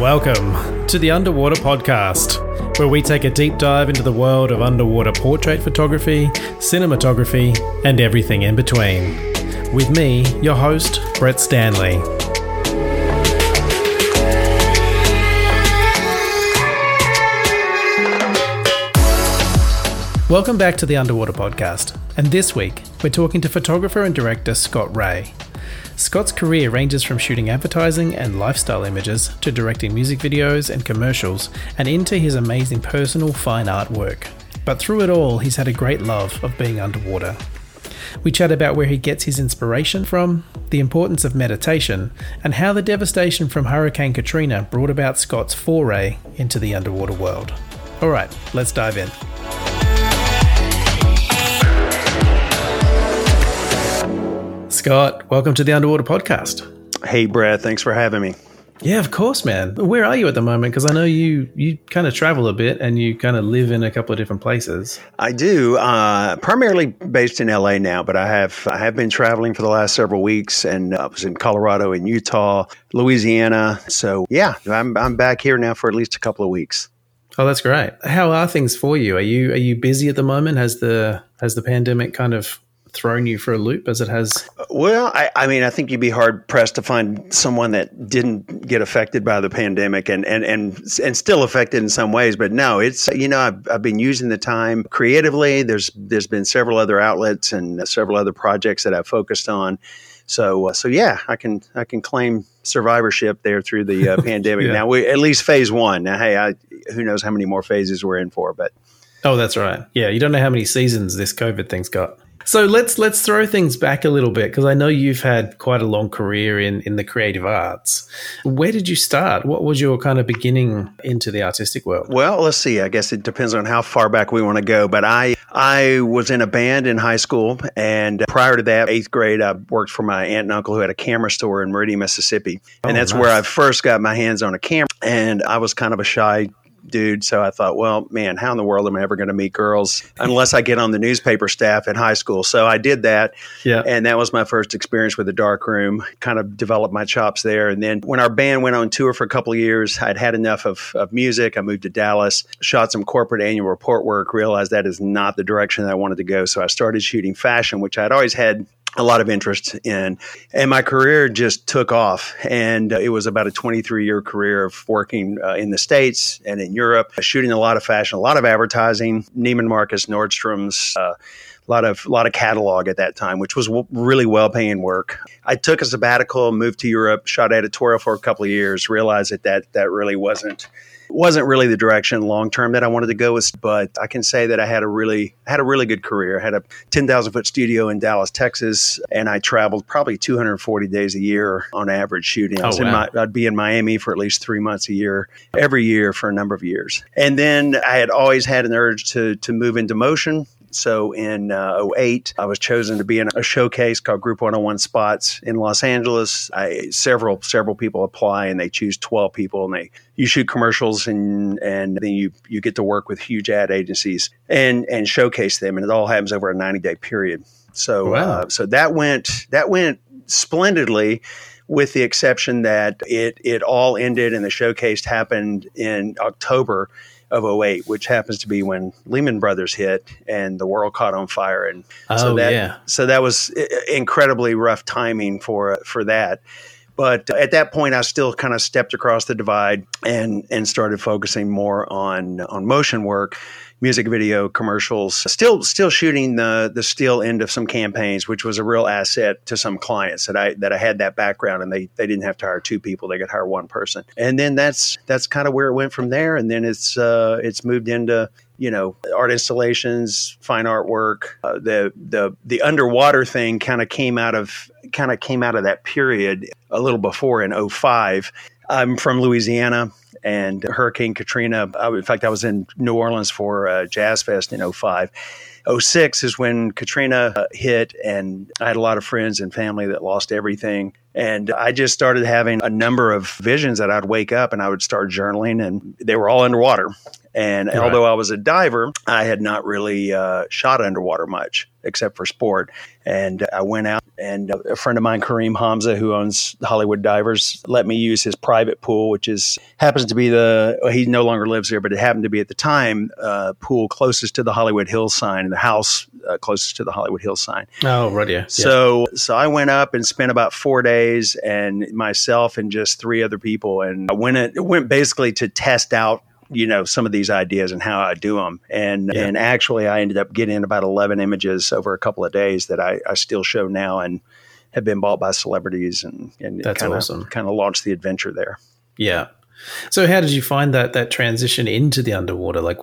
Welcome to the Underwater Podcast, where we take a deep dive into the world of underwater portrait photography, cinematography, and everything in between. With me, your host, Brett Stanley. Welcome back to the Underwater Podcast, and this week, we're talking to photographer and director Scott Ray. Scott's career ranges from shooting advertising and lifestyle images to directing music videos and commercials and into his amazing personal fine art work. But through it all, he's had a great love of being underwater. We chat about where he gets his inspiration from, the importance of meditation, and how the devastation from Hurricane Katrina brought about Scott's foray into the underwater world. All right, let's dive in. Scott, welcome to the Underwater Podcast. Hey, Brad. Thanks for having me. Yeah, of course, man. Where are you at the moment? Because I know you kind of travel a bit and you kind of live in a couple of different places. I do. Primarily based in LA now, but I have been traveling for the last several weeks, and I was in Colorado and Utah, Louisiana. So yeah, I'm back here now for at least a couple of weeks. Oh, that's great. How are things for you? Are you busy at the moment? Has the pandemic kind of thrown you for a loop as it has? Well, I mean, I think you'd be hard pressed to find someone that didn't get affected by the pandemic and still affected in some ways. But no, it's, I've been using the time creatively. There's been several other outlets and several other projects that I've focused on. So yeah, I can claim survivorship there through the pandemic. Yeah. Now we at least phase one. Now, hey, who knows how many more phases we're in for, but. Oh, that's right. Yeah. You don't know how many seasons this COVID thing's got. So let's throw things back a little bit, because I know you've had quite a long career in the creative arts. Where did you start? What was your kind of beginning into the artistic world? Well, let's see. I guess it depends on how far back we want to go. But I was in a band in high school, and prior to that, 8th grade, I worked for my aunt and uncle who had a camera store in Meridian, Mississippi. And that's nice. Where I first got my hands on a camera. And I was kind of a shy dude. So I thought, well, man, how in the world am I ever going to meet girls unless I get on the newspaper staff at high school? So I did that. Yeah. And that was my first experience with the darkroom, kind of developed my chops there. And then when our band went on tour for a couple of years, I'd had enough of music. I moved to Dallas, shot some corporate annual report work, realized that is not the direction that I wanted to go. So I started shooting fashion, which I'd always had a lot of interest in. And my career just took off. And it was about a 23-year career of working in the States and in Europe, shooting a lot of fashion, a lot of advertising, Neiman Marcus, Nordstrom's, a lot of catalog at that time, which was really well-paying work. I took a sabbatical, moved to Europe, shot editorial for a couple of years, realized that really wasn't really the direction long-term that I wanted to go with, but I can say that I had a really good career. I had a 10,000-foot studio in Dallas, Texas, and I traveled probably 240 days a year on average shooting. I'd be in Miami for at least 3 months a year, every year for a number of years. And then I had always had an urge to move into motion. So in 2008, I was chosen to be in a showcase called Group 101 Spots in Los Angeles. Several people apply, and they choose 12 people, and you shoot commercials, and then you get to work with huge ad agencies and showcase them, and it all happens over a 90-day period. So wow. So that went splendidly, with the exception that it all ended, and the showcase happened in October of 2008, which happens to be when Lehman Brothers hit and the world caught on fire. And so that was incredibly rough timing for that. But at that point, I still kind of stepped across the divide and started focusing more on motion work, music video, commercials, still shooting the still end of some campaigns, which was a real asset to some clients that I had that background, and they didn't have to hire 2 people. They could hire 1 person. And then that's kind of where it went from there. And then it's moved into, art installations, fine artwork. The underwater thing kind of came out of that period a little before in 2005. I'm from Louisiana, and Hurricane Katrina. In fact, I was in New Orleans for Jazz Fest in 2005. 2006 is when Katrina hit, and I had a lot of friends and family that lost everything. And I just started having a number of visions that I'd wake up and I would start journaling, and they were all underwater. And although I was a diver, I had not really shot underwater much except for sport. And I went out, and a friend of mine, Kareem Hamza, who owns Hollywood Divers, let me use his private pool, which happens to be he no longer lives there, but it happened to be at the time pool closest to the Hollywood Hills sign, and the house closest to the Hollywood Hills sign. Oh, right, yeah. So I went up and spent about 4 days, and myself and just 3 other people, and I went basically to test out some of these ideas and how I do them. And actually I ended up getting about 11 images over a couple of days that I still show now and have been bought by celebrities, and that's awesome. Kind of launched the adventure there. Yeah. So how did you find that transition into the underwater? Like,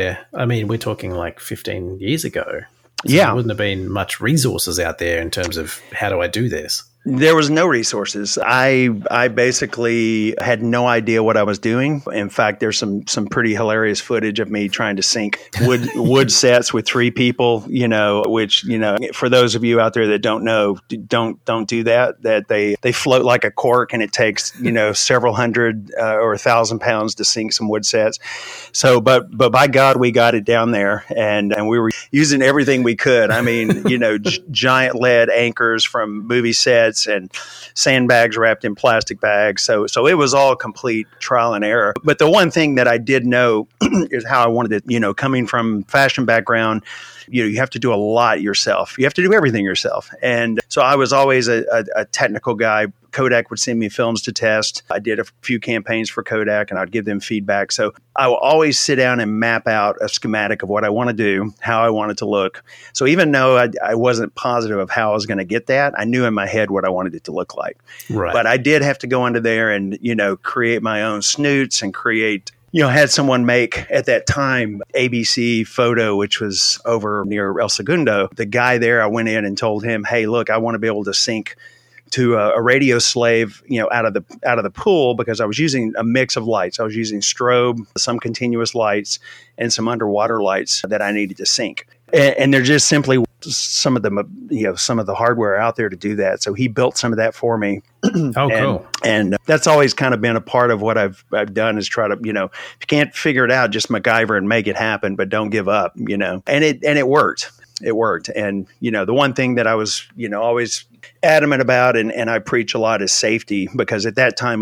we're talking like 15 years ago. So there wouldn't have been much resources out there in terms of how do I do this? There was no resources. I basically had no idea what I was doing. In fact, there's some pretty hilarious footage of me trying to sink wood sets with 3 people, which, for those of you out there that don't know, don't do that. That they float like a cork, and it takes, several hundred or 1,000 pounds to sink some wood sets. So, but by God, we got it down there, and we were using everything we could. I mean, giant lead anchors from movie sets and sandbags wrapped in plastic bags. So it was all complete trial and error. But the one thing that I did know is how I wanted it, coming from fashion background, you have to do a lot yourself. You have to do everything yourself. And so I was always a technical guy. Kodak would send me films to test. I did a few campaigns for Kodak, and I'd give them feedback. So I will always sit down and map out a schematic of what I want to do, how I want it to look. So even though I wasn't positive of how I was going to get that, I knew in my head what I wanted it to look like. Right. But I did have to go into there and, create my own snoots and create, had someone make, at that time, ABC Photo, which was over near El Segundo. The guy there, I went in and told him, hey, look, I want to be able to sync to a radio slave, out of the pool, because I was using a mix of lights. I was using strobe, some continuous lights, and some underwater lights that I needed to sync. And there just simply some of the hardware out there to do that. So he built some of that for me. Cool. And that's always kind of been a part of what I've done, is try to, if you can't figure it out, just MacGyver and make it happen, but don't give up, and it worked. It worked. And, the one thing that I was, always adamant about, and I preach a lot, is safety, because at that time,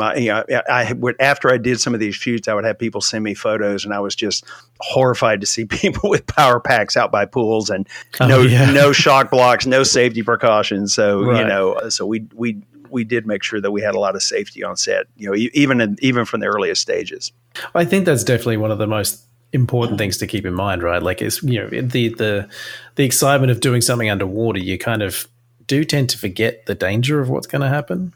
I would, after I did some of these shoots, I would have people send me photos, and I was just horrified to see people with power packs out by pools and no shock blocks, no safety precautions. So, right. So we did make sure that we had a lot of safety on set, even from the earliest stages. I think that's definitely one of the most important things to keep in mind, right? Like, it's, the excitement of doing something underwater, you kind of do tend to forget the danger of what's going to happen.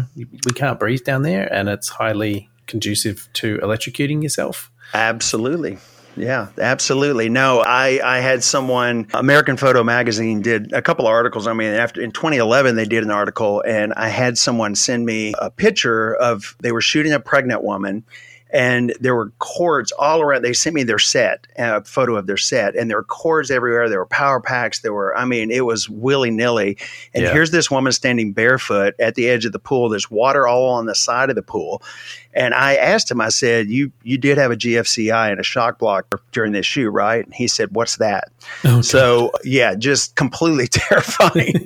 We can't breathe down there, and it's highly conducive to electrocuting yourself. Absolutely. Yeah, absolutely. No, I had someone, American Photo Magazine did a couple of articles. I mean, in 2011, they did an article, and I had someone send me a picture of, they were shooting a pregnant woman, and there were cords all around. They sent me their set, a photo of their set, and there were cords everywhere. There were power packs. It was willy-nilly. And here's this woman standing barefoot at the edge of the pool. There's water all on the side of the pool. And I asked him, I said, you did have a GFCI and a shock block during this shoot, right? And he said, what's that? Oh, so, yeah, just completely terrifying.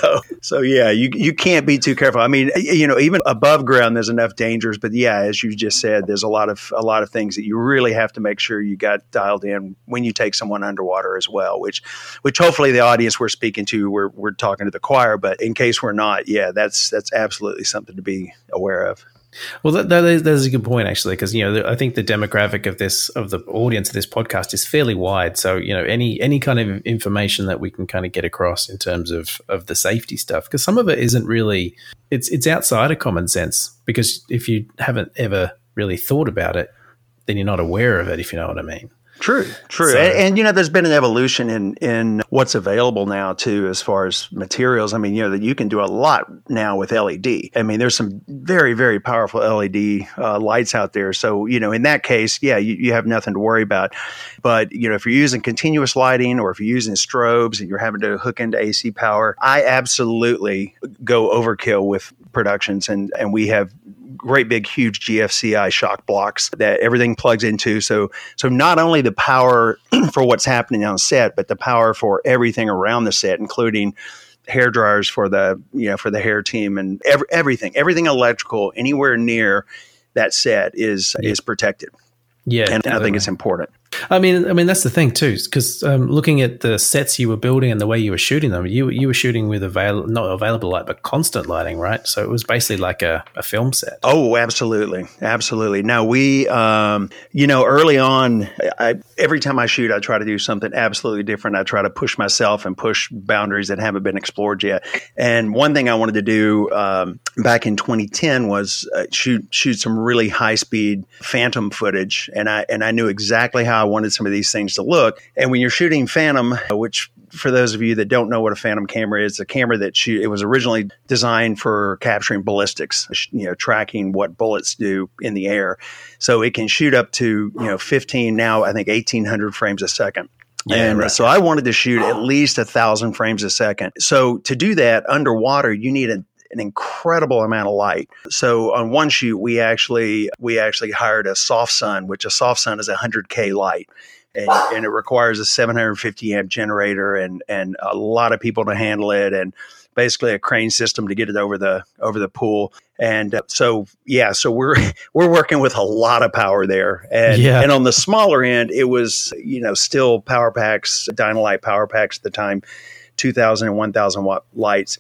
So you can't be too careful. I mean, even above ground, there's enough dangers. But yeah, as you just said, there's a lot of things that you really have to make sure you got dialed in when you take someone underwater as well, which hopefully the audience we're speaking to, we're talking to the choir. But in case we're not, that's absolutely something to be aware of. Well, that is a good point, actually, because I think the demographic of the audience of this podcast is fairly wide. So any kind of information that we can kind of get across in terms of the safety stuff, because some of it isn't really, it's outside of common sense. Because if you haven't ever really thought about it, then you're not aware of it, if you know what I mean. True. So, and there's been an evolution in what's available now too, as far as materials. I mean, that you can do a lot now with LED. I mean, there's some very, very powerful LED lights out there. So, in that case, you have nothing to worry about. But, if you're using continuous lighting, or if you're using strobes and you're having to hook into AC power, I absolutely go overkill with productions, and we have great big huge GFCI shock blocks that everything plugs into. So not only the power for what's happening on set, but the power for everything around the set, including hair dryers for the hair team and everything electrical anywhere near that set is protected. Yeah, and definitely. I think it's important. I mean that's the thing too, because looking at the sets you were building and the way you were shooting them, you were shooting with not available light but constant lighting, right? So it was basically like a film set. Oh, absolutely. Now we, early on, every time I shoot, I try to do something absolutely different. I try to push myself and push boundaries that haven't been explored yet. And one thing I wanted to do back in 2010 was shoot some really high speed Phantom footage, and I knew exactly how I wanted some of these things to look. And when you're shooting Phantom, which for those of you that don't know what a Phantom camera is, a camera that it was originally designed for capturing ballistics, tracking what bullets do in the air. So it can shoot up to 15, now I think 1,800 frames a second. So I wanted to shoot at least 1,000 frames a second. So to do that underwater, you need an incredible amount of light. So on one shoot, we actually hired a soft sun, which a soft sun is 100K light. And it requires a 750 amp generator and a lot of people to handle it, and basically a crane system to get it over the pool. And so we're working with a lot of power there. And on the smaller end, it was, still power packs, Dynalite power packs at the time, 2,000 and 1,000 watt lights.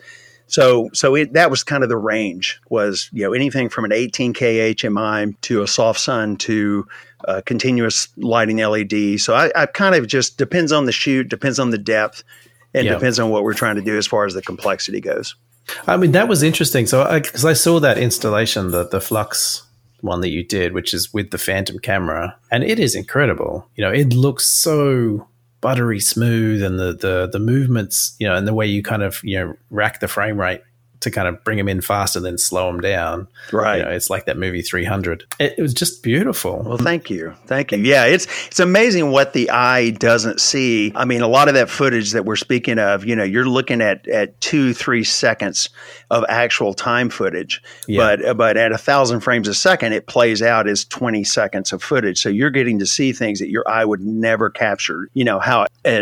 So that was kind of the range, was anything from an 18K HMI to a soft sun to continuous lighting LED. So I kind of just depends on the shoot, depends on the depth, and depends on what we're trying to do as far as the complexity goes. I mean, that was interesting. So because I saw that installation, the Flux one that you did, which is with the Phantom camera, and it is incredible. It looks so buttery smooth, and the movements, and the way you kind of rack the frame rate to kind of bring them in fast and then slow them down. Right. It's like that movie 300. It was just beautiful. Well, thank you. Yeah, it's amazing what the eye doesn't see. I mean, a lot of that footage that we're speaking of, you're looking at 2-3 seconds of actual time footage. Yeah. But at 1,000 frames a second, it plays out as 20 seconds of footage. So you're getting to see things that your eye would never capture. How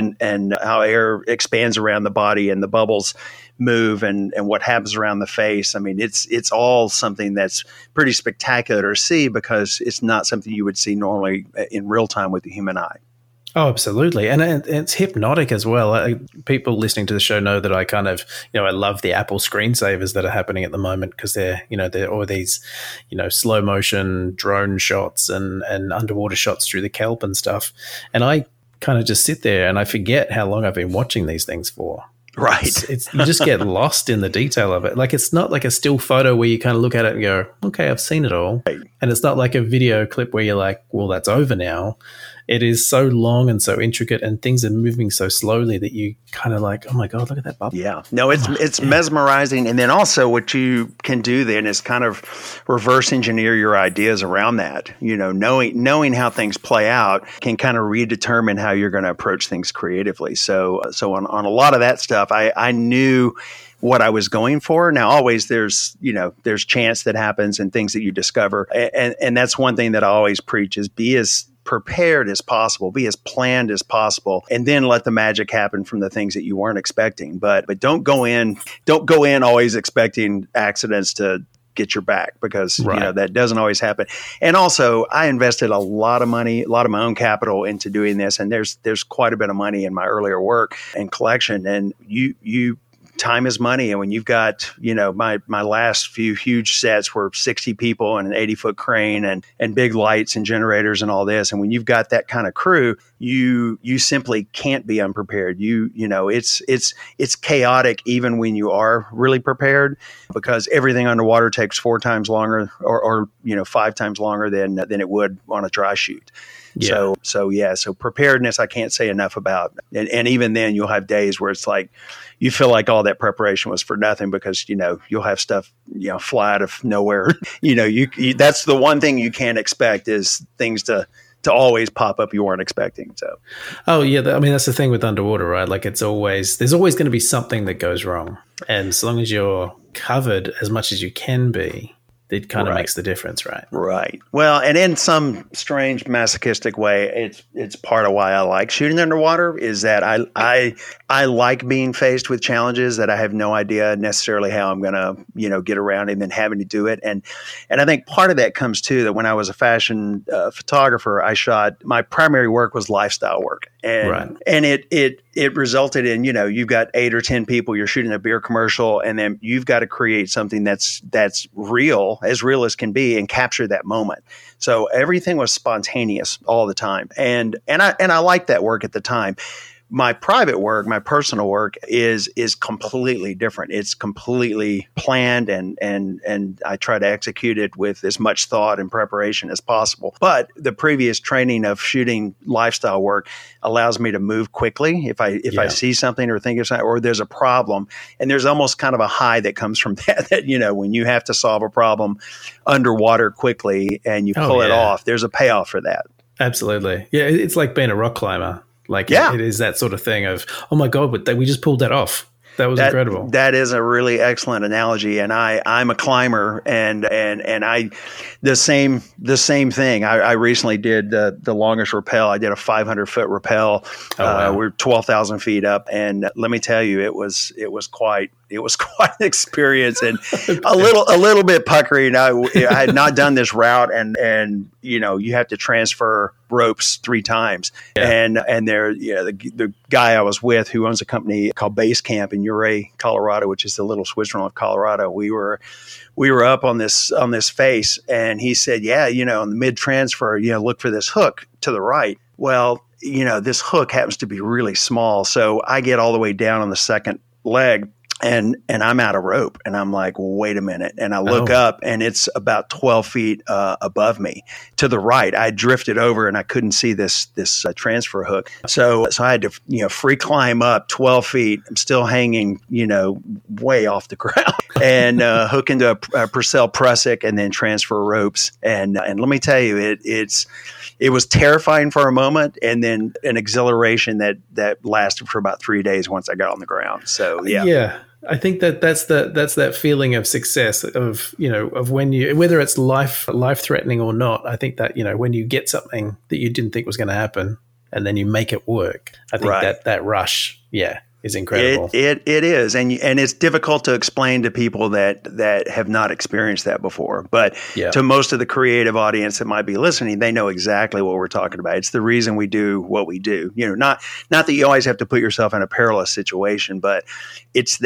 how air expands around the body and the bubbles move and what happens around the face. I mean, it's all something that's pretty spectacular to see, because it's not something you would see normally in real time with the human eye. Oh, absolutely. And it's hypnotic as well. People listening to the show know that I kind of, I love the Apple screensavers that are happening at the moment, because they're all these, slow motion drone shots and underwater shots through the kelp and stuff. And I kind of just sit there and I forget how long I've been watching these things for. Right. It's you just get lost in the detail of it. Like, it's not like a still photo where you kind of look at it and go, okay, I've seen it all. Right. And it's not like a video clip where you're like, well, that's over now. It is so long and so intricate, and things are moving so slowly that you kind of like, oh my God, look at that bubble. Yeah. No, it's mesmerizing. And then also what you can do then is kind of reverse engineer your ideas around that. Knowing how things play out can kind of redetermine how you're going to approach things creatively. So on a lot of that stuff, I knew what I was going for. Now, always there's chance that happens and things that you discover. And that's one thing that I always preach is be as prepared as possible, be as planned as possible, and then let the magic happen from the things that you weren't expecting. But don't go in always expecting accidents to get your back, because that doesn't always happen. And also, I invested a lot of money, a lot of my own capital into doing this, and there's quite a bit of money in my earlier work and collection. And you time is money. And when you've got, my last few huge sets were 60 people and an 80-foot crane and big lights and generators and all this. And when you've got that kind of crew, you simply can't be unprepared. It's chaotic even when you are really prepared, because everything underwater takes 4 times longer or 5 times longer than it would on a dry shoot. Yeah. So preparedness, I can't say enough about. And even then you'll have days where it's like, you feel like all that preparation was for nothing, because, you'll have stuff, fly out of nowhere. That's the one thing you can't expect, is things to always pop up you weren't expecting. So, oh yeah. I mean, that's the thing with underwater, right? Like, there's always going to be something that goes wrong. And as long as you're covered as much as you can be, it kind of makes the difference, right? Right. Well, and in some strange masochistic way, it's part of why I like shooting underwater is that I like being faced with challenges that I have no idea necessarily how I'm going to, get around and then having to do it. And I think part of that comes too, that when I was a fashion photographer, my primary work was lifestyle work. And it resulted in, you've got 8 or 10 people, you're shooting a beer commercial, and then you've got to create something that's real as can be, and capture that moment. So everything was spontaneous all the time. And I liked that work at the time. My private work, my personal work is completely different. It's completely planned and I try to execute it with as much thought and preparation as possible. But the previous training of shooting lifestyle work allows me to move quickly if I see something or think of something or there's a problem. And there's almost kind of a high that comes from that, when you have to solve a problem underwater quickly and you pull it off, there's a payoff for that. Absolutely. Yeah, it's like being a rock climber. It is that sort of thing of, oh my God, but we just pulled that off. That was incredible. That is a really excellent analogy. And I'm a climber and I, the same thing. I recently did the longest rappel. I did a 500-foot rappel. Oh, wow. We're 12,000 feet up. And let me tell you, it was quite an experience and a little bit puckery. I had not done this route and you have to transfer ropes 3 times. Yeah. And there, the guy I was with who owns a company called Base Camp in Ouray, Colorado, which is the little Switzerland of Colorado. We were up on this face and he said, in the mid transfer, look for this hook to the right. Well, this hook happens to be really small. So I get all the way down on the second leg and I'm out of rope and I'm like, wait a minute. And I look up and it's about 12 feet above me to the right. I drifted over and I couldn't see this transfer hook. So I had to, free climb up 12 feet. I'm still hanging, way off the ground and hook into a Purcell Prusik and then transfer ropes. And let me tell you, it was terrifying for a moment and then an exhilaration that lasted for about 3 days once I got on the ground. So, yeah. Yeah. I think that's that feeling of success of when you, whether it's life threatening or not. I think that, when you get something that you didn't think was going to happen and then you make it work, I think that rush, is incredible. It is. And it's difficult to explain to people that have not experienced that before. But to most of the creative audience that might be listening, they know exactly what we're talking about. It's the reason we do what we do. Not that you always have to put yourself in a perilous situation, but it's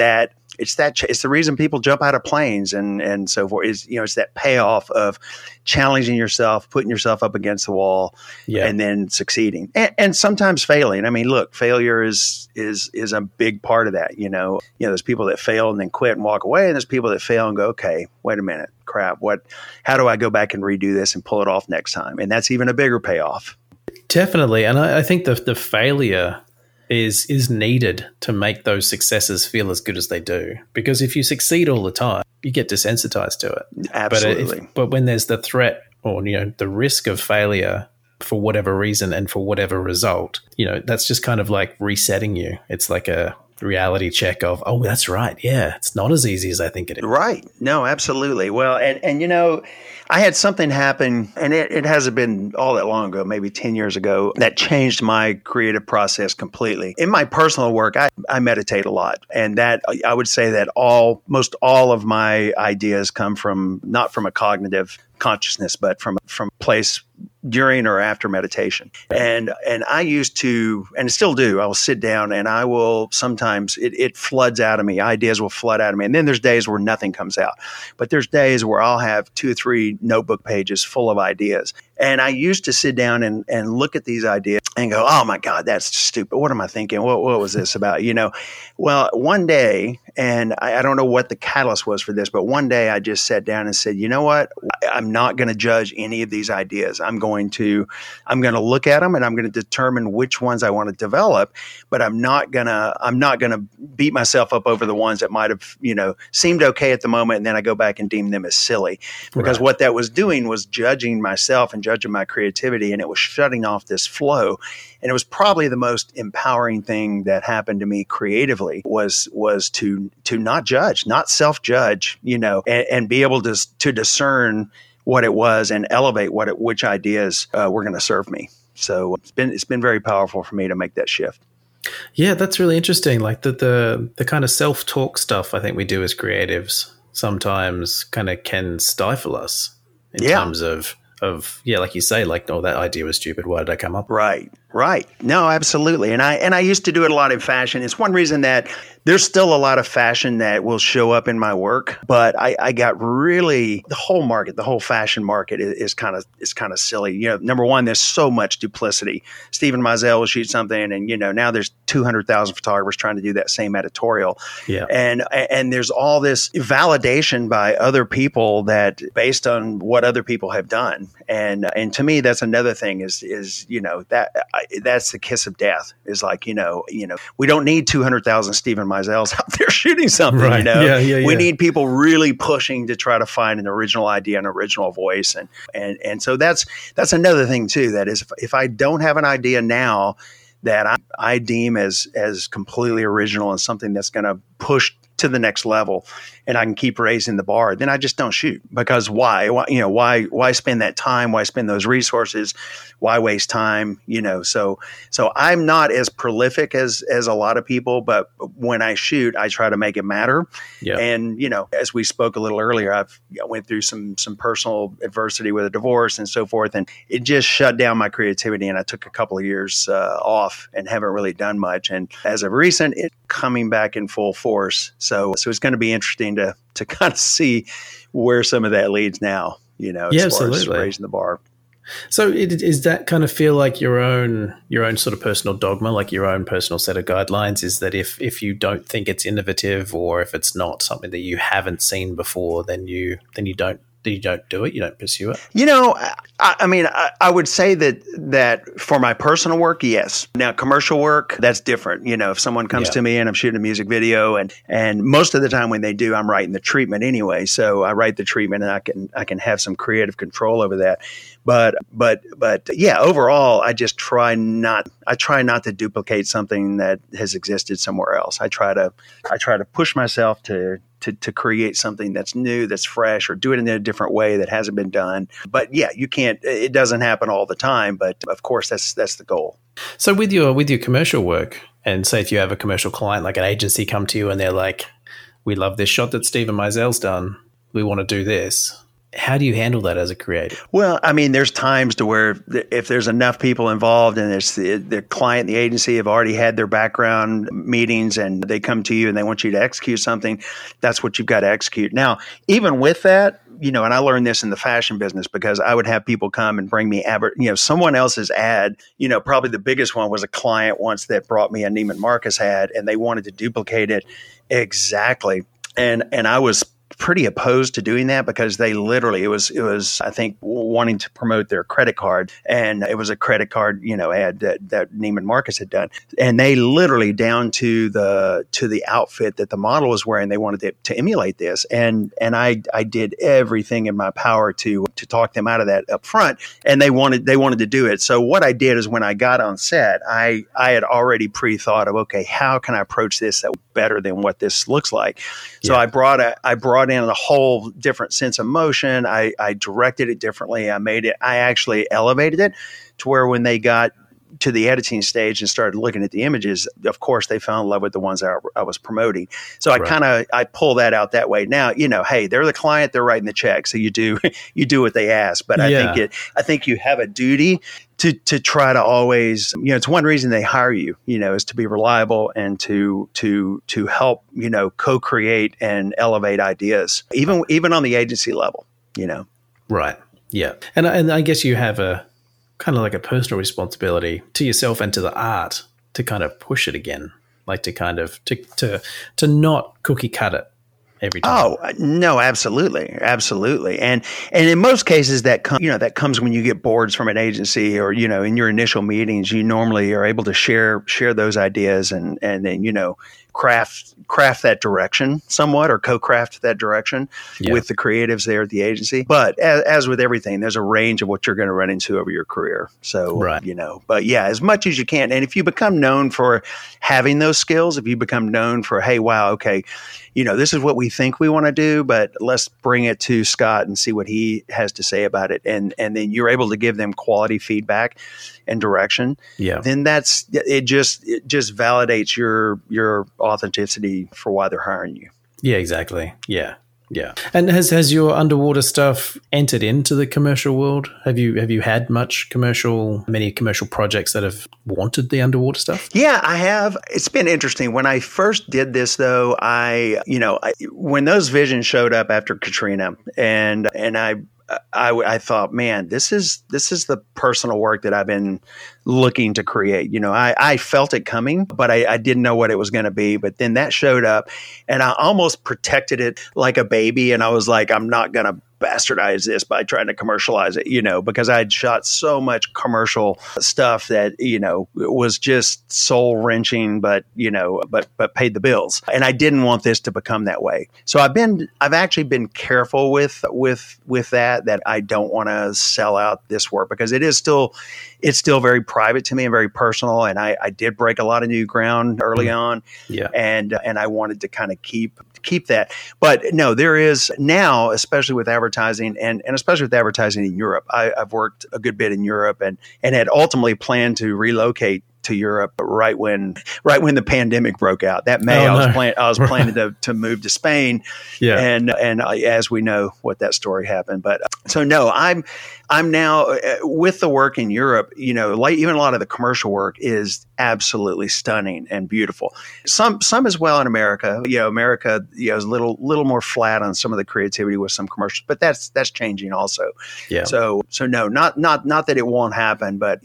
the reason people jump out of planes and so forth is, it's that payoff of challenging yourself, putting yourself up against the wall and then succeeding and sometimes failing. I mean, look, failure is a big part of that. There's people that fail and then quit and walk away. And there's people that fail and go, okay, wait a minute, crap. How do I go back and redo this and pull it off next time? And that's even a bigger payoff. Definitely. And I think the failure is needed to make those successes feel as good as they do. Because if you succeed all the time, you get desensitized to it. Absolutely. But when there's the threat or the risk of failure for whatever reason and for whatever result, that's just kind of like resetting you. It's like a reality check of, oh, that's right. Yeah, it's not as easy as I think it is. Right. No, absolutely. Well, and I had something happen, and it hasn't been all that long ago, maybe 10 years ago, that changed my creative process completely. In my personal work, I meditate a lot, and that I would say that most all of my ideas come from not from a cognitive consciousness, but from a place during or after meditation. And I used to, and still do, I will sit down and I will sometimes, it floods out of me. Ideas will flood out of me. And then there's days where nothing comes out. But there's days where I'll have 2 or 3 notebook pages full of ideas. And I used to sit down and look at these ideas and go, oh my God, that's stupid. What am I thinking? What was this about? Well, one day, and I don't know what the catalyst was for this, but one day I just sat down and said, you know what? I'm not going to judge any of these ideas. I'm going to look at them and I'm going to determine which ones I want to develop, but I'm not going to beat myself up over the ones that might have, seemed okay at the moment. And then I go back and deem them as silly because what that was doing was judging myself and judging my creativity. And it was shutting off this flow. And it was probably the most empowering thing that happened to me creatively was to not judge, not self-judge, and be able to discern what it was and elevate which ideas were going to serve me. So it's been very powerful for me to make that shift. Yeah, that's really interesting. Like the kind of self-talk stuff I think we do as creatives sometimes kind of can stifle us in terms of like you say, like, oh, that idea was stupid. Why did I come up with it? Right. No, absolutely. And I used to do it a lot in fashion. It's one reason that there's still a lot of fashion that will show up in my work, but I got really the whole fashion market is kind of silly. Number one, there's so much duplicity. Steven Meisel will shoot something, and now there's 200,000 photographers trying to do that same editorial. Yeah. And there's all this validation by other people that based on what other people have done. And to me, that's another thing is that's the kiss of death is like, we don't need 200,000 Steven Meisels out there shooting something, right. We need people really pushing to try to find an original idea, an original voice. And so that's another thing too, that is if I don't have an idea now that I deem as completely original and something that's going to push to the next level and I can keep raising the bar, then I just don't shoot. Because why spend that time? Why spend those resources? Why waste time? So I'm not as prolific as a lot of people, but when I shoot, I try to make it matter. Yeah. And, as we spoke a little earlier, I went through some personal adversity with a divorce and so forth. And it just shut down my creativity. And I took a couple of years off and haven't really done much. And as of recent, it's coming back in full force. So it's going to be interesting to kind of see where some of that leads now, as far as raising the bar. So is that kind of feel like your own sort of personal dogma, like your own personal set of guidelines, is that if you don't think it's innovative or if it's not something that you haven't seen before, then you don't do it, you don't pursue it? I would say that for my personal work, yes. Now, commercial work, that's different. If someone comes to me and I'm shooting a music video and most of the time when they do, I'm writing the treatment anyway. So I write the treatment and I can have some creative control over that. But yeah, overall, I just try not to duplicate something that has existed somewhere else. I try to push myself to create something that's new, that's fresh, or do it in a different way that hasn't been done. But yeah, it doesn't happen all the time, but of course that's the goal. So with your commercial work, and say if you have a commercial client, like an agency come to you and they're like, we love this shot that Steven Meisel's done, we want to do this. How do you handle that as a creative? Well, there's times to where if there's enough people involved and there's the client, the agency have already had their background meetings and they come to you and they want you to execute something, that's what you've got to execute. Now, even with that, and I learned this in the fashion business because I would have people come and bring me someone else's ad. Probably the biggest one was a client once that brought me a Neiman Marcus ad and they wanted to duplicate it exactly. And I was pretty opposed to doing that because they literally, it was I think wanting to promote their credit card, and it was a credit card ad that Neiman Marcus had done, and they literally down to the outfit that the model was wearing, they wanted to emulate this, and I did everything in my power to talk them out of that up front, and they wanted to do it. So what I did is when I got on set, I had already pre-thought of, okay, how can I approach this that better than what this looks like? So I brought in a whole different sense of motion. I directed it differently. I actually elevated it to where when they got to the editing stage and started looking at the images, of course, they fell in love with the ones I was promoting. So I pull that out that way. Now, hey, they're the client, they're writing the check. So you do what they ask. But I think you have a duty to try to always, it's one reason they hire you, is to be reliable and to help, co-create and elevate ideas, even on the agency level, Right. Yeah. And I guess you have a kind of like a personal responsibility to yourself and to the art to kind of push it again, like to kind of, to not cookie cut it every time. Oh, no, absolutely. Absolutely. And in most cases that comes when you get boards from an agency or, in your initial meetings, you normally are able to share those ideas and then, craft that direction somewhat, or co-craft that direction with the creatives there at the agency. But as with everything, there's a range of what you're going to run into over your career. So, but yeah, as much as you can. And if you become known for having those skills, if you become known for, hey, wow, okay, this is what we think we want to do, but let's bring it to Scott and see what he has to say about it. And then you're able to give them quality feedback and direction. Yeah. Then it just validates your authenticity for why they're hiring you. Yeah, exactly. Yeah. Yeah. And has your underwater stuff entered into the commercial world? Have you had many commercial projects that have wanted the underwater stuff? Yeah, I have. It's been interesting. When I first did this, though, when those visions showed up after Katrina, and I thought, man, this is the personal work that I've been looking to create. I felt it coming, but I didn't know what it was going to be. But then that showed up, and I almost protected it like a baby. And I was like, I'm not going to bastardize this by trying to commercialize it, because I'd shot so much commercial stuff that, was just soul wrenching, but paid the bills. And I didn't want this to become that way. So I've actually been careful with that I don't want to sell out this work, because it's still very private to me and very personal. And I did break a lot of new ground early on. Yeah. And I wanted to kind of keep that. But no, there is now, especially with advertising and especially with advertising in Europe. I've worked a good bit in Europe and had ultimately planned to relocate to Europe right when the pandemic broke out. That May, I was planning to move to Spain. Yeah. And as we know what that story happened. But so no, I'm now with the work in Europe, like even a lot of the commercial work is absolutely stunning and beautiful. Some as well in America. America is a little more flat on some of the creativity with some commercials, but that's changing also. Yeah. So no, not that it won't happen, but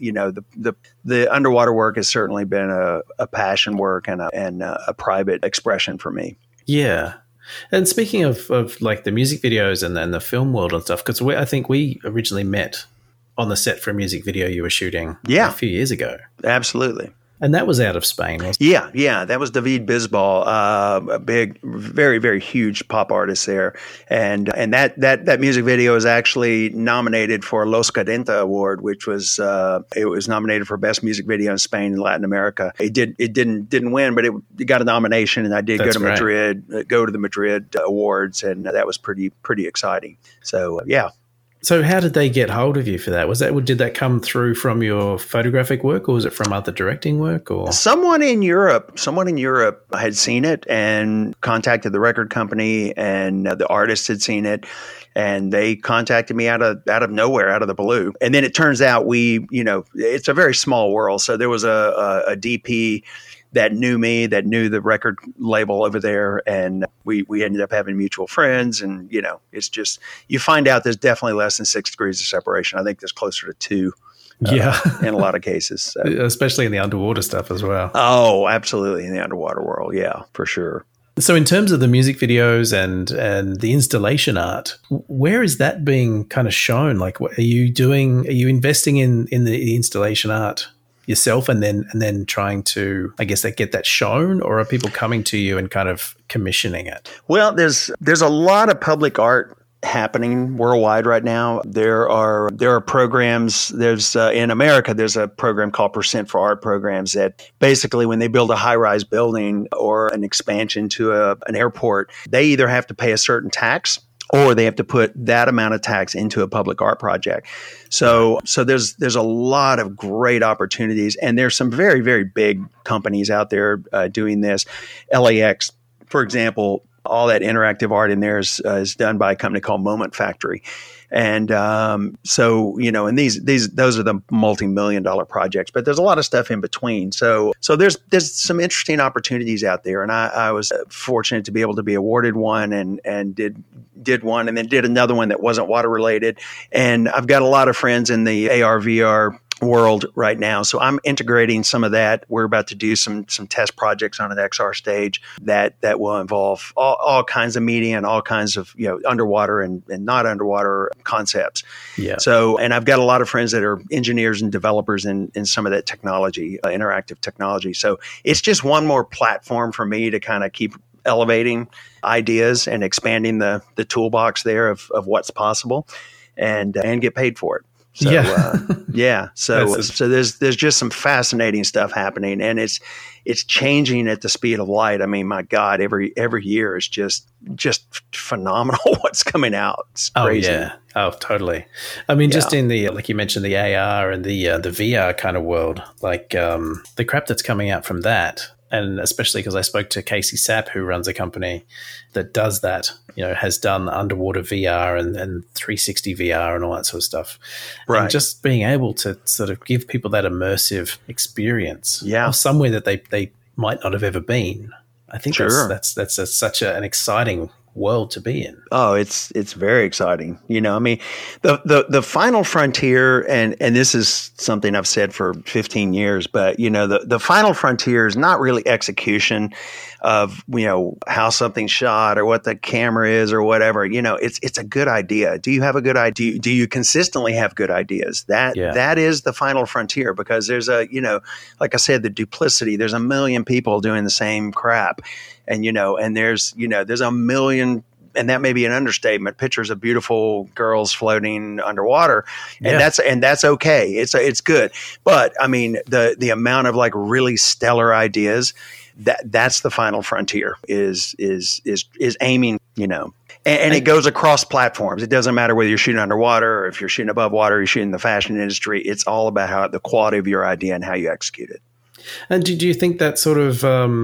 the underwater work has certainly been a passion work and a private expression for me. Yeah. And speaking of like the music videos and the film world and stuff, because I think we originally met on the set for a music video you were shooting a few years ago. Absolutely. And that was out of Spain, wasn't it? Yeah. That was David Bisbal, a big, very, very huge pop artist there. And that music video was actually nominated for Los Cadenta Award, which was it was nominated for Best Music Video in Spain and Latin America. It didn't win, but it got a nomination, and I did go to the Madrid Awards, and that was pretty exciting. So yeah. So how did they get hold of you for that? Did that come through from your photographic work, or was it from other directing work? Or someone in Europe had seen it and contacted the record company, and the artist had seen it, and they contacted me out of nowhere, out of the blue. And then it turns out it's a very small world. So there was a DP that knew me, that knew the record label over there. And we ended up having mutual friends. And, it's just, you find out there's definitely less than 6 degrees of separation. I think there's closer to 2. In a lot of cases. So. Especially in the underwater stuff as well. Oh, absolutely. In the underwater world. Yeah, for sure. So in terms of the music videos and the installation art, where is that being kind of shown? Like, what are you investing in the installation art yourself and then trying to, I guess, get that shown, or are people coming to you and kind of commissioning it? Well, there's a lot of public art happening worldwide right now. There are programs. There's in America, there's a program called Percent for Art programs that basically, when they build a high-rise building or an expansion to an airport, they either have to pay a certain tax, or they have to put that amount of tax into a public art project. So there's a lot of great opportunities, and there's some very, very big companies out there doing this. LAX, for example, all that interactive art in there is done by a company called Moment Factory. And and those are the multi-million-dollar projects, but there's a lot of stuff in between. So there's some interesting opportunities out there, and I was fortunate to be able to be awarded one and did one, and then did another one that wasn't water related. And I've got a lot of friends in the AR/VR world right now. So I'm integrating some of that. We're about to do some test projects on an XR stage that will involve all kinds of media and all kinds of, underwater and not underwater concepts. Yeah. So, and I've got a lot of friends that are engineers and developers in some of that technology, interactive technology. So it's just one more platform for me to kind of keep elevating ideas and expanding the toolbox there of what's possible and get paid for it. So, So there's just some fascinating stuff happening, and it's changing at the speed of light. I mean, my God, every year is just phenomenal what's coming out. It's crazy. Oh yeah, oh totally. I mean, just in the, like you mentioned, the AR and the VR kind of world, like the crap that's coming out from that. And especially because I spoke to Casey Sapp, who runs a company that does that, has done underwater VR and 360 VR and all that sort of stuff. Right. And just being able to sort of give people that immersive experience of somewhere that they might not have ever been. I think that's such an exciting world to be in. Oh, it's very exciting. I mean, the final frontier, and this is something I've said for 15 years, but the final frontier is not really execution of how something's shot or what the camera is or whatever. It's a good idea. Do you have a good idea? Do you consistently have good ideas? That is the final frontier, because there's like I said, the duplicity. There's a million people doing the same crap. And, and there's a million, and that may be an understatement, pictures of beautiful girls floating underwater. And that's okay. It's good. But I mean, the amount of like really stellar ideas, that's the final frontier is aiming, and it goes across platforms. It doesn't matter whether you're shooting underwater or if you're shooting above water, you're shooting the fashion industry. It's all about how the quality of your idea and how you execute it. And do you think that sort of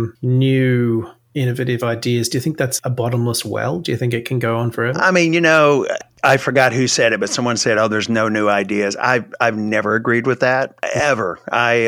new innovative ideas, do you think that's a bottomless well? Do you think it can go on forever? I mean, I forgot who said it, but someone said, "Oh, there's no new ideas." I've never agreed with that ever. I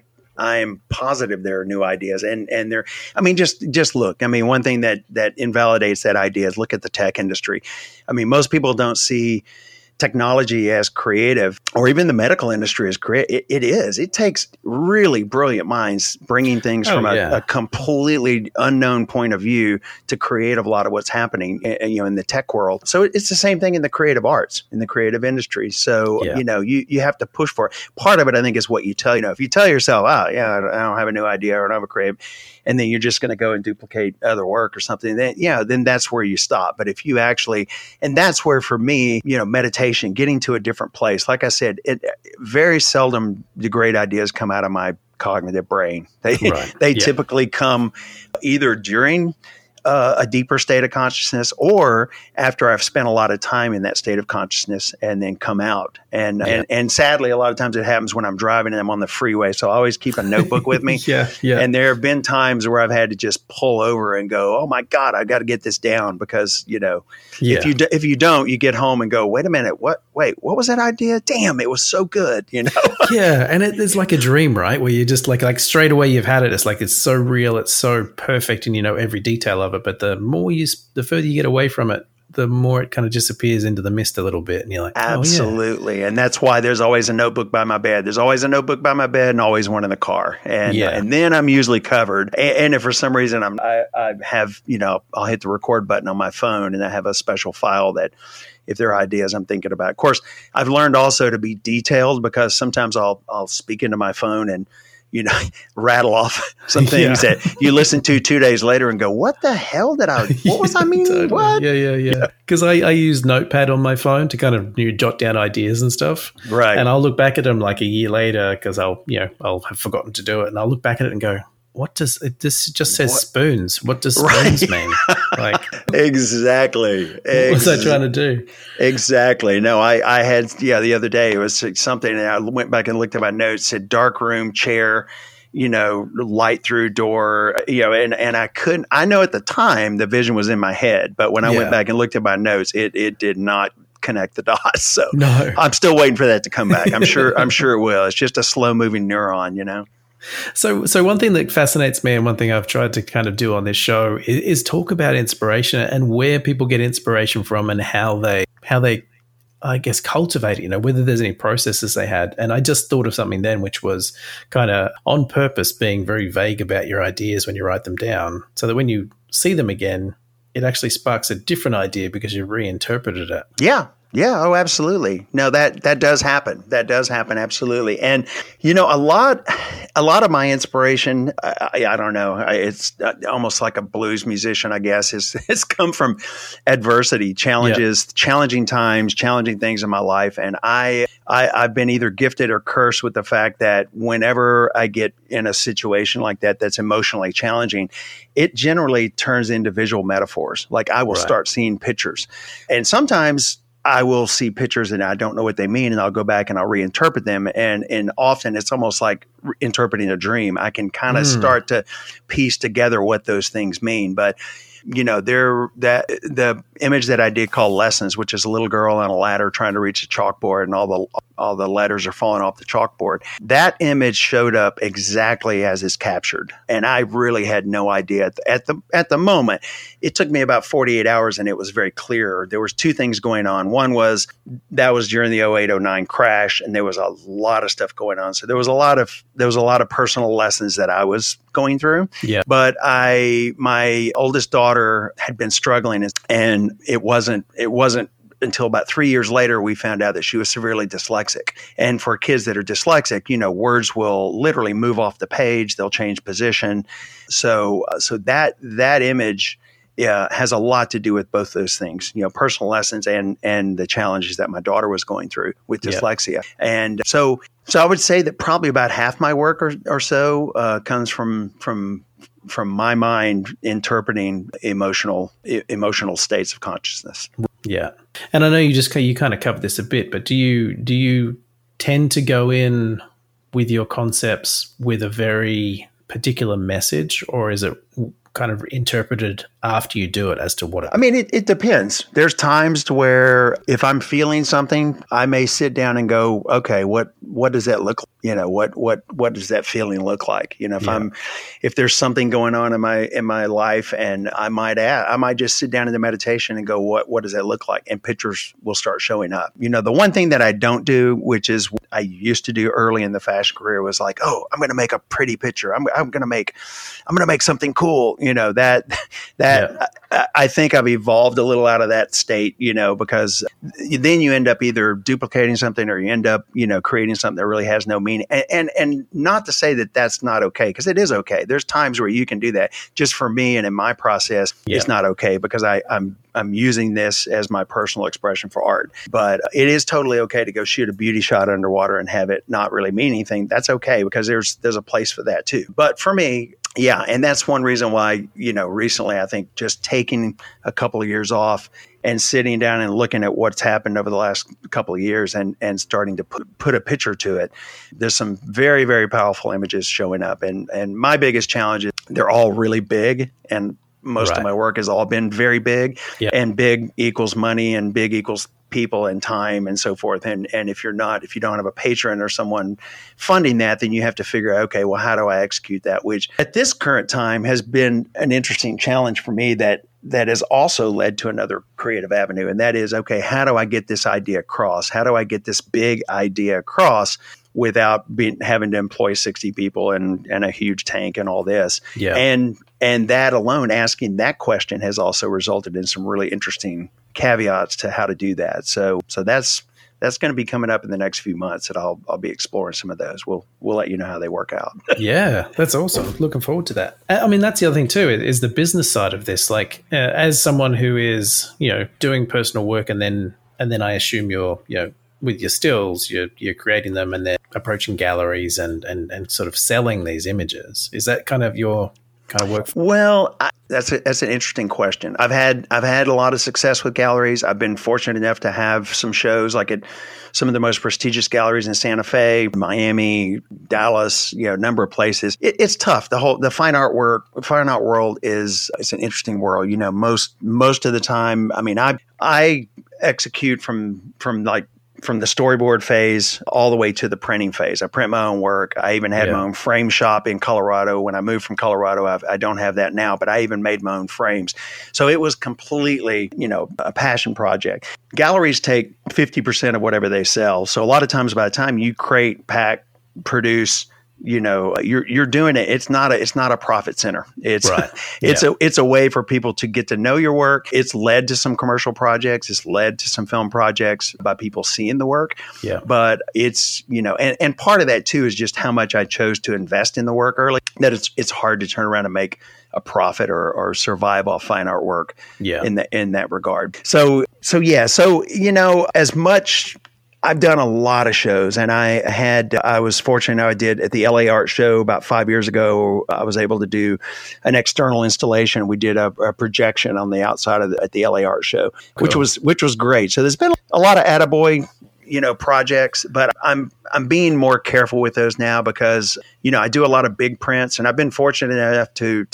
am positive there are new ideas, and they're. I mean, just look. I mean, one thing that invalidates that idea is look at the tech industry. I mean, most people don't see technology as creative, or even the medical industry as creative. It is. It takes really brilliant minds bringing things from a completely unknown point of view to create a lot of what's happening, in the tech world. So it's the same thing in the creative arts, in the creative industry. So, you have to push for it. Part of it, I think, is what you tell, if you tell yourself, I don't have a new idea or I don't have a creative, and then you're just going to go and duplicate other work or something, then that's where you stop. But if you actually, and that's where for me, meditation, getting to a different place. Like I said, very seldom do great ideas come out of my cognitive brain. They typically come either during a deeper state of consciousness or after I've spent a lot of time in that state of consciousness and then come out. And sadly, a lot of times it happens when I'm driving and I'm on the freeway. So I always keep a notebook with me. And there have been times where I've had to just pull over and go, oh my God, I've got to get this down, because, if you don't, you get home and go, wait a minute, what was that idea? Damn, it was so good, Yeah. And it's like a dream, right? Where you just like straight away you've had it. It's like, it's so real. It's so perfect. And every detail of it. But the further you get away from it, the more it kind of disappears into the mist a little bit. And you're like, absolutely. And that's why there's always a notebook by my bed. There's always a notebook by my bed and always one in the car. And then I'm usually covered. And if for some reason I have, I'll hit the record button on my phone and I have a special file that if there are ideas I'm thinking about. Of course, I've learned also to be detailed, because sometimes I'll speak into my phone and rattle off some things that you listen to 2 days later and go, what the hell what was I meaning? Totally. What? Yeah. Because I use Notepad on my phone to kind of jot down ideas and stuff. Right. And I'll look back at them like a year later, because I'll have forgotten to do it. And I'll look back at it and go, this just says spoons. What does spoons mean? Like, exactly. What was I trying to do? Exactly. No, I had, the other day it was something, and I went back and looked at my notes, said dark room, chair, light through door, and I know at the time the vision was in my head, but when I went back and looked at my notes, it did not connect the dots. So no. I'm still waiting for that to come back. I'm sure it will. It's just a slow moving neuron, So one thing that fascinates me, and one thing I've tried to kind of do on this show is talk about inspiration and where people get inspiration from, and how they I guess, cultivate it, whether there's any processes they had. And I just thought of something then, which was kind of on purpose being very vague about your ideas when you write them down, so that when you see them again, it actually sparks a different idea because you reinterpreted it. Yeah. Yeah. Oh, absolutely. No, that does happen. That does happen. Absolutely. And, a lot of my inspiration, I don't know, it's almost like a blues musician, I guess, has come from adversity, challenges, challenging times, challenging things in my life. And I've been either gifted or cursed with the fact that whenever I get in a situation like that, that's emotionally challenging, it generally turns into visual metaphors. Like I will start seeing pictures, and sometimes I will see pictures and I don't know what they mean, and I'll go back and I'll reinterpret them. And often it's almost like interpreting a dream. I can kind of start to piece together what those things mean. But the image that I did called Lessons, which is a little girl on a ladder trying to reach a chalkboard, and all the letters are falling off the chalkboard. That image showed up exactly as is captured, and I really had no idea at the moment. It took me about 48 hours, and it was very clear. There was two things going on. One was that was during the 08-09 crash, and there was a lot of stuff going on. So there was a lot of personal lessons that I was going through. Yeah. But my oldest daughter had been struggling, and it wasn't until about 3 years later we found out that she was severely dyslexic. And for kids that are dyslexic, words will literally move off the page, they'll change position. So that image has a lot to do with both those things, personal lessons and the challenges that my daughter was going through with dyslexia. And so I would say that probably about half my work or so comes from my mind interpreting emotional states of consciousness. Yeah. And I know you kind of covered this a bit, but do you tend to go in with your concepts with a very particular message, or is it kind of interpreted after you do it as to what it is? I mean, it depends. There's times to where if I'm feeling something, I may sit down and go, okay, what does that look like? What does that feeling look like? If there's something going on in my life, and I might just sit down in the meditation and go, what does that look like? And pictures will start showing up. The one thing that I don't do, which is what I used to do early in the fashion career, was like, oh, I'm going to make a pretty picture. I'm going to make something cool. I think I've evolved a little out of that state, because then you end up either duplicating something or you end up, creating something that really has no meaning. And not to say that that's not okay, because it is okay. There's times where you can do that. Just for me and in my process, it's not okay, because I'm using this as my personal expression for art. But it is totally okay to go shoot a beauty shot underwater and have it not really mean anything. That's okay, because there's a place for that too. But for me, yeah, and that's one reason why, recently I think just taking a couple of years off and sitting down and looking at what's happened over the last couple of years and starting to put a picture to it. There's some very, very powerful images showing up. And my biggest challenge is they're all really big, and most of my work has all been very big, and big equals money, and big equals people and time and so forth. And if you don't have a patron or someone funding that, then you have to figure out, okay, well, how do I execute that? Which at this current time has been an interesting challenge for me that has also led to another creative avenue. And that is, okay, how do I get this idea across? How do I get this big idea across without having to employ 60 people and a huge tank and all this? Yeah. And that alone, asking that question, has also resulted in some really interesting caveats to how to do that. So that's going to be coming up in the next few months, that I'll be exploring some of those. We'll let you know how they work out. Yeah, that's awesome. Looking forward to that. I mean, that's the other thing too, is the business side of this. Like, as someone who is, doing personal work, and then I assume you're, with your stills, you're creating them and then approaching galleries and sort of selling these images. Is that kind of your kind of work? Well, that's an interesting question. I've had a lot of success with galleries. I've been fortunate enough to have some shows like at some of the most prestigious galleries in Santa Fe, Miami, Dallas, a number of places. It's tough. The fine art world it's an interesting world. Most of the time, I mean, I execute from like from the storyboard phase all the way to the printing phase. I print my own work. I even had my own frame shop in Colorado. When I moved from Colorado, I don't have that now, but I even made my own frames. So it was completely, a passion project. Galleries take 50% of whatever they sell. So a lot of times by the time you create, pack, produce, you're doing it. It's not a profit center. It's right. it's a way for people to get to know your work. It's led to some commercial projects. It's led to some film projects by people seeing the work. Yeah. But it's, and part of that too is just how much I chose to invest in the work early, that it's hard to turn around and make a profit or survive off fine artwork in that regard. So as much, I've done a lot of shows, and I was fortunate. I did at the LA Art Show about 5 years ago. I was able to do an external installation. We did a projection on the outside at the LA Art Show, cool. which was great. So there's been a lot of attaboy, projects, but I'm being more careful with those now because, I do a lot of big prints, and I've been fortunate enough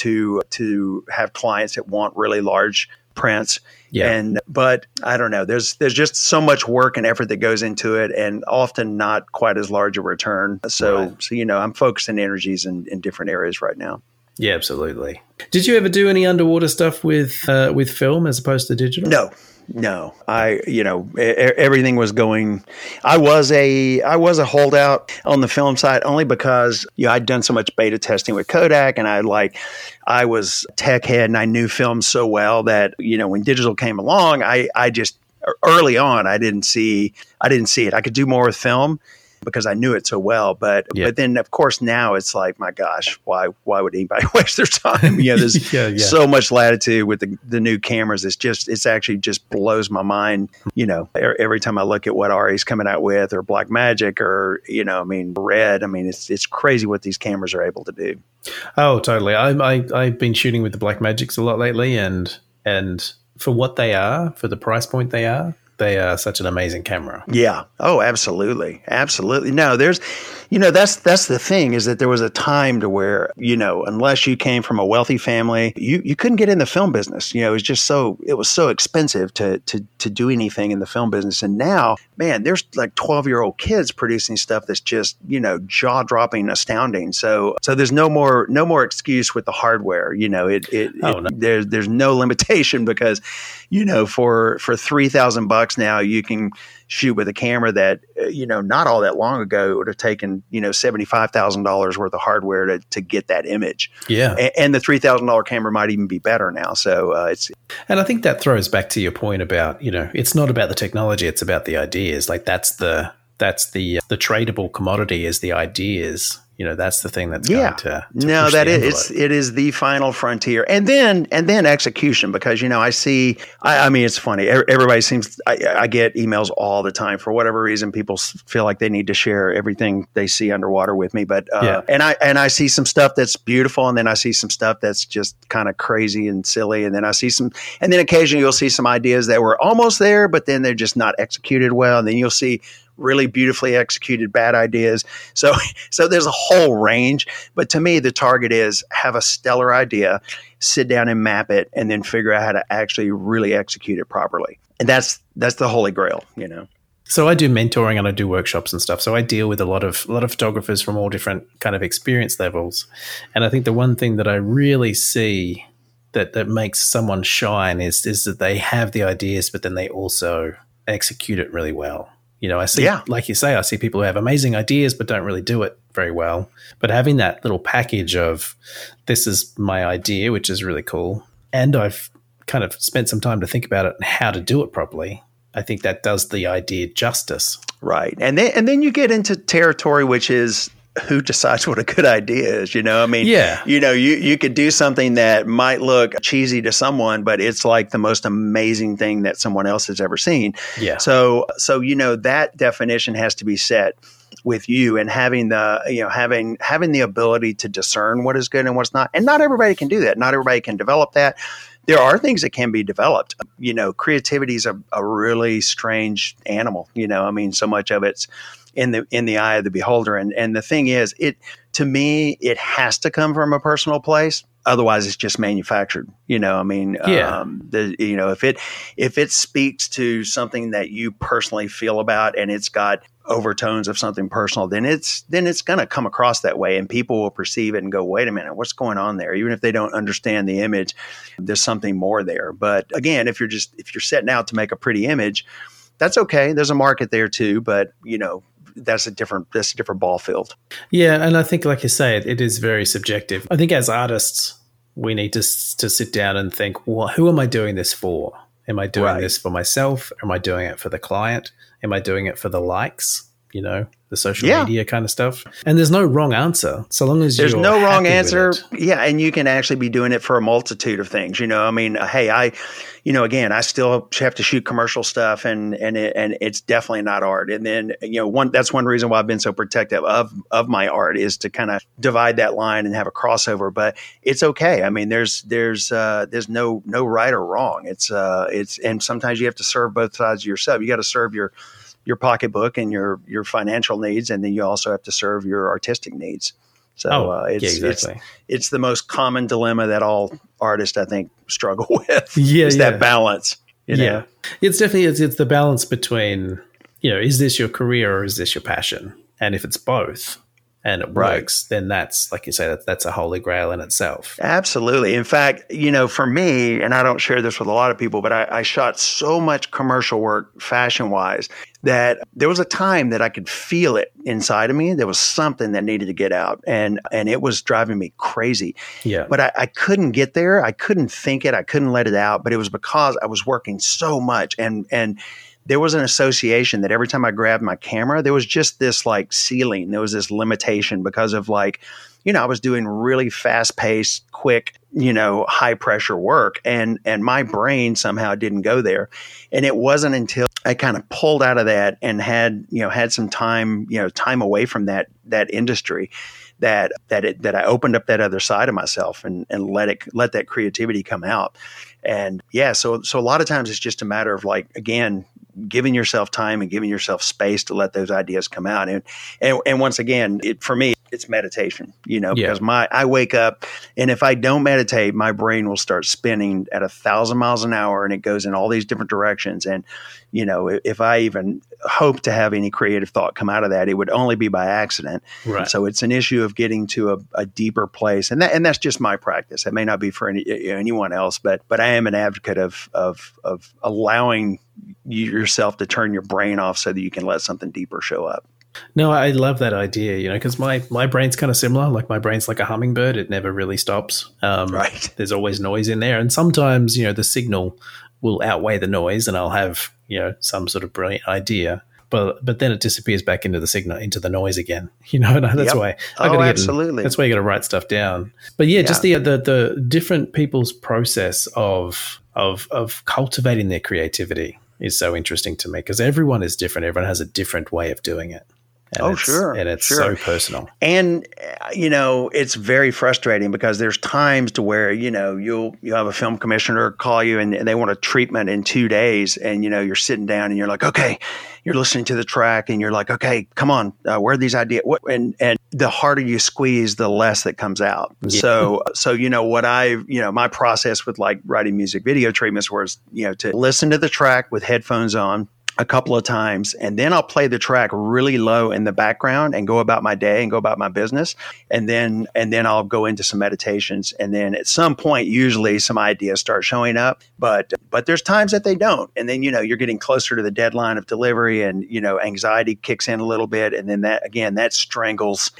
to have clients that want really large prints. Yeah. But I don't know, there's just so much work and effort that goes into it, and often not quite as large a return. So I'm focusing energies in different areas right now. Yeah, absolutely. Did you ever do any underwater stuff with film as opposed to digital? No, everything was going. I was a holdout on the film side only because I'd done so much beta testing with Kodak, and I was tech head, and I knew film so well that when digital came along, I just early on I didn't see it. I could do more with film because I knew it so well. But then, of course, now it's like, my gosh, why would anybody waste their time? There's so much latitude with the new cameras. It's actually just blows my mind. Every time I look at what Ari's coming out with, or Blackmagic, or Red. It's crazy what these cameras are able to do. Oh, totally. I've been shooting with the Blackmagics a lot lately, and for what they are, for the price point they are such an amazing camera. Yeah. Oh, absolutely. Absolutely. No, that's the thing, is that there was a time to where, unless you came from a wealthy family, you couldn't get in the film business. It was so expensive to do anything in the film business. And now, man, there's like 12-year-old kids producing stuff that's just, jaw-dropping, astounding. So there's no more excuse with the hardware. There's no limitation because, for $3,000 now, you can shoot with a camera that, not all that long ago, it would have taken, $75,000 worth of hardware to get that image. Yeah. And the $3,000 camera might even be better now. So and I think that throws back to your point about, it's not about the technology, it's about the ideas. Like that's the tradable commodity is the ideas. That's the thing that's going to push the envelope. It is the final frontier. And then execution, because, it's funny. Everybody I get emails all the time. For whatever reason, people feel like they need to share everything they see underwater with me. But, and I see some stuff that's beautiful. And then I see some stuff that's just kind of crazy and silly. And then and then occasionally you'll see some ideas that were almost there, but then they're just not executed well. And then you'll see really beautifully executed bad ideas. So there's a whole range. But to me, the target is have a stellar idea, sit down and map it, and then figure out how to actually really execute it properly. And that's the holy grail, So I do mentoring and I do workshops and stuff. So I deal with a lot of photographers from all different kind of experience levels. And I think the one thing that I really see that makes someone shine is that they have the ideas, but then they also execute it really well. I see, like you say, I see people who have amazing ideas but don't really do it very well. But having that little package of, this is my idea, which is really cool, and I've kind of spent some time to think about it and how to do it properly, I think that does the idea justice. Right. And then you get into territory, which is who decides what a good idea is, you could do something that might look cheesy to someone, but it's like the most amazing thing that someone else has ever seen. Yeah. So, that definition has to be set with you, and having the ability to discern what is good and what's not. And not everybody can do that. Not everybody can develop that. There are things that can be developed. Creativity is a really strange animal. So much of it's in the eye of the beholder. And the thing is, to me, it has to come from a personal place. Otherwise, it's just manufactured. I mean, if it speaks to something that you personally feel about, and it's got overtones of something personal, then it's going to come across that way, and people will perceive it and go, "Wait a minute, what's going on there?" Even if they don't understand the image, there's something more there. But again, if you're setting out to make a pretty image, that's okay. There's a market there too, but that's a different ball field. Yeah, and I think, like you say, it is very subjective. I think as artists, we need to sit down and think, well, who am I doing this for? Am I doing this for myself? Am I doing it for the client? Am I doing it for the likes? The social media kind of stuff. And there's no wrong answer, so long as there's no wrong answer. Yeah, and you can actually be doing it for a multitude of things. I mean, hey, again, I still have to shoot commercial stuff, and it's definitely not art. And then that's one reason why I've been so protective of my art, is to kind of divide that line and have a crossover. But it's okay. I mean, there's no right or wrong. It's and sometimes you have to serve both sides of yourself. You got to serve your pocketbook and your financial needs, and then you also have to serve your artistic needs. So it's the most common dilemma that all artists, I think, struggle with. That balance. Yeah, it's definitely it's the balance between is this your career or is this your passion? And if it's both, and it works, then that's, like you say, that's a holy grail in itself. Absolutely. In fact, for me, and I don't share this with a lot of people, but I shot so much commercial work fashion-wise that there was a time that I could feel it inside of me. There was something that needed to get out, and it was driving me crazy. Yeah. But I couldn't get there. I couldn't think it. I couldn't let it out. But it was because I was working so much, and there was an association that every time I grabbed my camera, there was just this like ceiling. There was this limitation because of I was doing really fast paced, quick, high pressure work, and my brain somehow didn't go there. And it wasn't until I kind of pulled out of that and had some time away from that industry that I opened up that other side of myself and let that creativity come out. And so a lot of times it's just a matter of again, giving yourself time and giving yourself space to let those ideas come out. And once again, for me, it's meditation, because I wake up, and if I don't meditate, my brain will start spinning at 1,000 miles an hour, and it goes in all these different directions. And, if I even hope to have any creative thought come out of that, it would only be by accident. Right. So it's an issue of getting to a deeper place. And that's just my practice. It may not be for anyone else, but I am an advocate of allowing yourself to turn your brain off so that you can let something deeper show up. No, I love that idea, because my brain's kind of similar. Like, my brain's like a hummingbird. It never really stops. Right. There's always noise in there. And sometimes, the signal will outweigh the noise, and I'll have, some sort of brilliant idea. But then it disappears back into the signal, into the noise again. And that's why absolutely. That's why you got to write stuff down. But just the different people's process of cultivating their creativity is so interesting to me, because everyone is different. Everyone has a different way of doing it. And sure. And it's so personal. And, it's very frustrating because there's times to where, you'll have a film commissioner call you and they want a treatment in 2 days. And, you're sitting down and you're like, okay, you're listening to the track and you're like, okay, come on, where are these ideas? And the harder you squeeze, the less that comes out. Yeah. So, my process with writing music video treatments was, to listen to the track with headphones on a couple of times, and then I'll play the track really low in the background and go about my day and go about my business. And then I'll go into some meditations. And then at some point, usually some ideas start showing up, but there's times that they don't. And then, you're getting closer to the deadline of delivery, and, anxiety kicks in a little bit. And then that strangles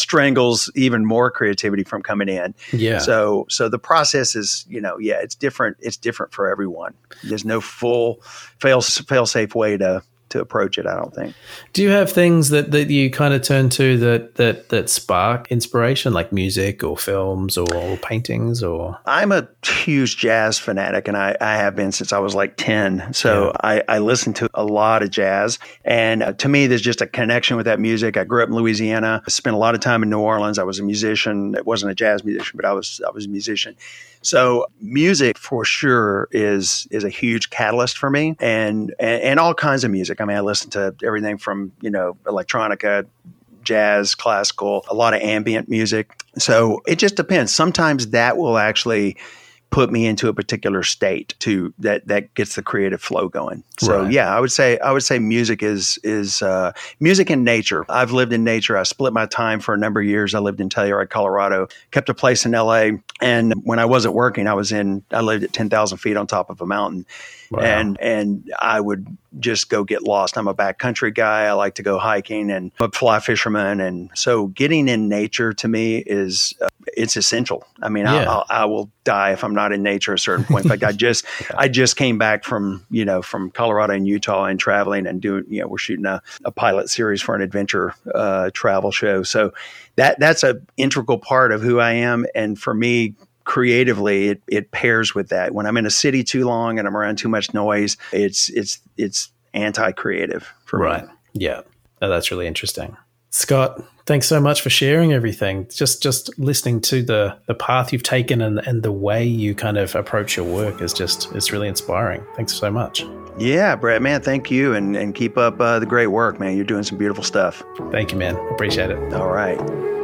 even more creativity from coming in. Yeah. So the process is, it's different. It's different for everyone. There's no full fail-safe way to approach it, I don't think. Do you have things that you kind of turn to that spark inspiration, like music or films or paintings? Or I'm a huge jazz fanatic, and I have been since I was 10. So I listen to a lot of jazz, and to me, there's just a connection with that music. I grew up in Louisiana. I spent a lot of time in New Orleans. I was a musician. I wasn't a jazz musician, but I was a musician. So music for sure is a huge catalyst for me, and all kinds of music. I mean, I listen to everything from, electronica, jazz, classical, a lot of ambient music. So it just depends. Sometimes that will actually put me into a particular state that gets the creative flow going. So Right. yeah, I would say music is music and nature. I've lived in nature. I split my time for a number of years. I lived in Telluride, Colorado, kept a place in LA. And when I wasn't working, I lived at 10,000 feet on top of a mountain. Wow. And I would just go get lost. I'm a backcountry guy. I like to go hiking, and I'm a fly fisherman. And so getting in nature to me is, it's essential. I mean, Yeah. I will die if I'm not in nature at a certain point. In fact, I just came back from Colorado and Utah and traveling and doing, we're shooting a pilot series for an adventure travel show. So that's an integral part of who I am. And for me, creatively, it pairs with that. When I'm in a city too long and I'm around too much noise, it's anti-creative for Right. me. Yeah. Oh, that's really interesting. Scott, thanks so much for sharing everything. Just listening to the path you've taken and the way you kind of approach your work it's really inspiring. Thanks so much. Yeah, Brett, man, thank you. And keep up the great work, man. You're doing some beautiful stuff. Thank you, man. Appreciate it. All right.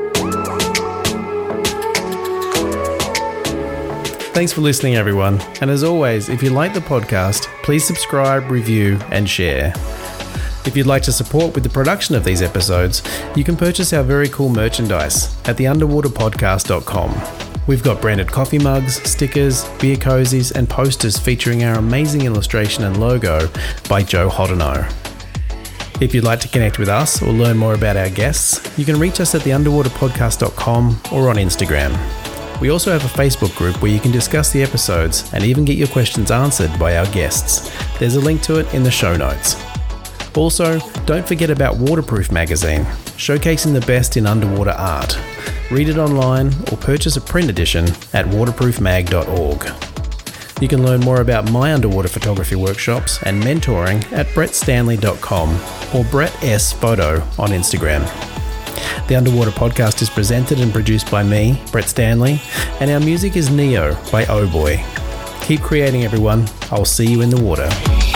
Thanks for listening, everyone. And as always, if you like the podcast, please subscribe, review, and share. If you'd like to support with the production of these episodes, you can purchase our very cool merchandise at theunderwaterpodcast.com. We've got branded coffee mugs, stickers, beer cozies, and posters featuring our amazing illustration and logo by Joe Hodino. If you'd like to connect with us or learn more about our guests, you can reach us at theunderwaterpodcast.com or on Instagram. We also have a Facebook group where you can discuss the episodes and even get your questions answered by our guests. There's a link to it in the show notes. Also, don't forget about Waterproof magazine, showcasing the best in underwater art. Read it online or purchase a print edition at waterproofmag.org. You can learn more about my underwater photography workshops and mentoring at brettstanley.com or Brett S Photo on Instagram. The Underwater Podcast is presented and produced by me, Brett Stanley, and our music is Neo by Oh Boy. Keep creating, everyone. I'll see you in the water.